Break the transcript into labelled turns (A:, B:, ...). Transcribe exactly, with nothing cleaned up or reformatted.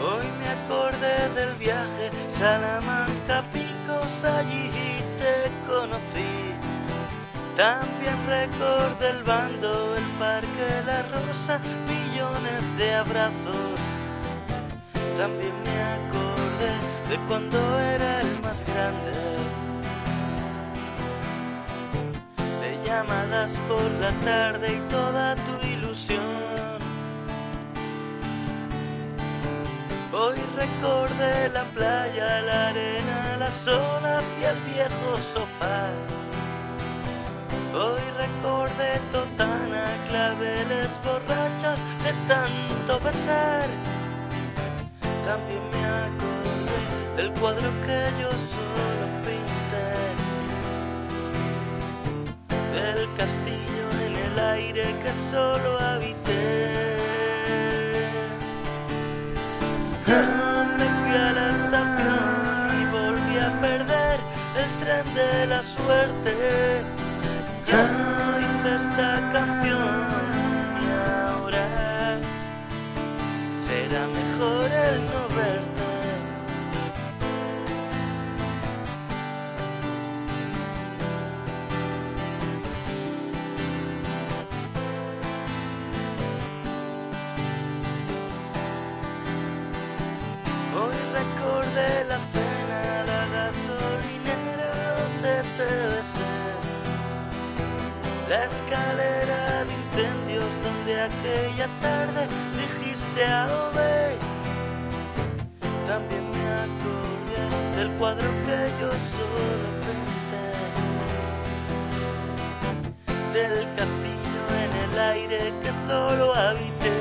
A: Hoy me acordé del viaje, Salamanca, Picos, allí te conocí. También recordé el bando, el parque, la rosa, millones de abrazos. También me acordé de cuando era el más grande, de llamadas por la tarde y toda tu ilusión. Hoy recordé la playa, la arena, las olas y el viejo sofá. Hoy recordé Totana, claveles borrachos de tanto besar. También me acordé del cuadro que yo solo pinté, del castillo en el aire que solo habité. Ya me fui a la estación y volví a perder el tren de la suerte. Ya hice esta canción y ahora será mejor el no verte. Hoy recordé la cena, la gasolinera donde te besé, la escalera de incendios donde aquella tarde dijiste ave. También me acordé del cuadro que yo solo pinté, del castillo en el aire que solo habité.